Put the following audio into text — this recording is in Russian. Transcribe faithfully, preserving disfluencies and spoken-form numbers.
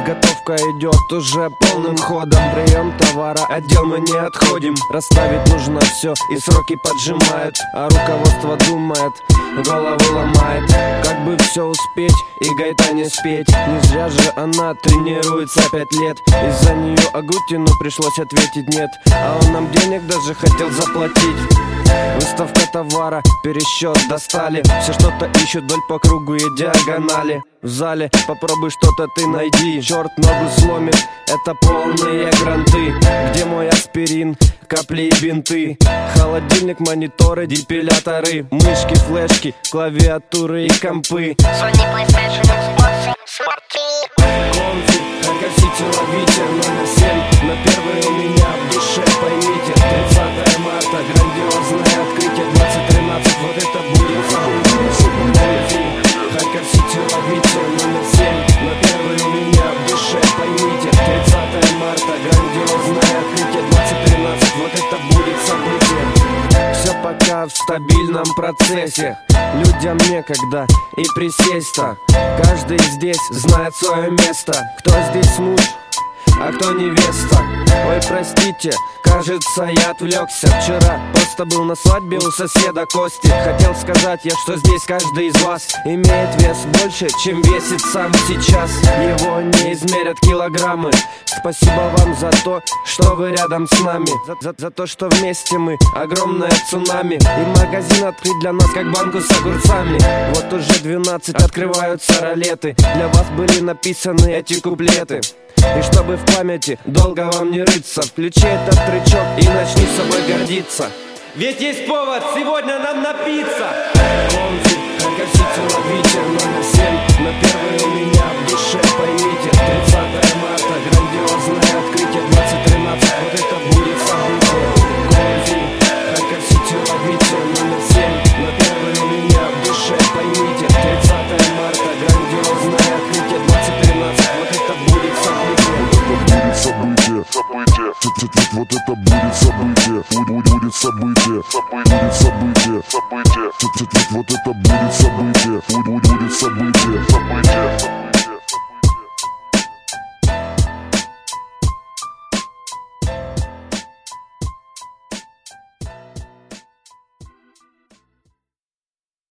Подготовка идет уже полным ходом. Прием товара, отдел мы не отходим. Расставить нужно все, и сроки поджимают, а руководство думает, голову ломает. Как бы все успеть и гайта не спеть. Не зря же она тренируется пять лет. Из-за нее Агутину пришлось ответить нет, а он нам денег даже хотел заплатить. Выставка товара, пересчет достали. Все что-то ищут вдоль по кругу и диагонали. В зале попробуй что-то ты найди. Черт ногу сломит, это полные гранты. Где мой аспирин, капли и бинты? Холодильник, мониторы, депиляторы, мышки, флешки, клавиатуры и компы. Sony PlayStation, Xbox, Smart Конфи, гасите, ловите номер семь. На первый у меня в душе, поймите. Тридцатое марта, грандиозное открытие. Двадцать тринадцать, вот это будет событие. Гасите, ловите номер семь. На первый у меня в душе, поймите. Тридцатое марта, грандиозное открытие. Двадцать тринадцать, вот это будет событие. Все пока в стабильном процессе. Людям некогда и присесть-то. Каждый здесь знает свое место. Кто здесь муж, а кто невеста? Ой, простите, кажется, я отвлекся. Вчера просто был на свадьбе у соседа Кости. Хотел сказать я, что здесь каждый из вас имеет вес больше, чем весит сам сейчас. Его не измерят килограммы. Спасибо вам за то, что вы рядом с нами, за, за, за то, что вместе мы огромное цунами. И магазин открыть для нас, как банку с огурцами. Вот уже двенадцать открываются ролеты. Для вас были написаны эти куплеты. И чтобы в памяти долго вам не рыться, включи этот тречок и начни собой гордиться. Ведь есть повод сегодня нам напиться. Конфи, гасите, ловите номер семь. На первый у меня в душе, поймите. Тридцатое марта, грандиозное открытие. Двадцать тринадцать, вот это будет событие. Конфи, гасите, ловите номер семь. На первый у меня в душе, поймите. Тридцатое марта, грандиозное открытие. Двадцать тринадцать, вот это будет событие. Событие, событие, вот это будет событие, будет событие, будет событие, событие, вот это будет событие, будет событие, событие.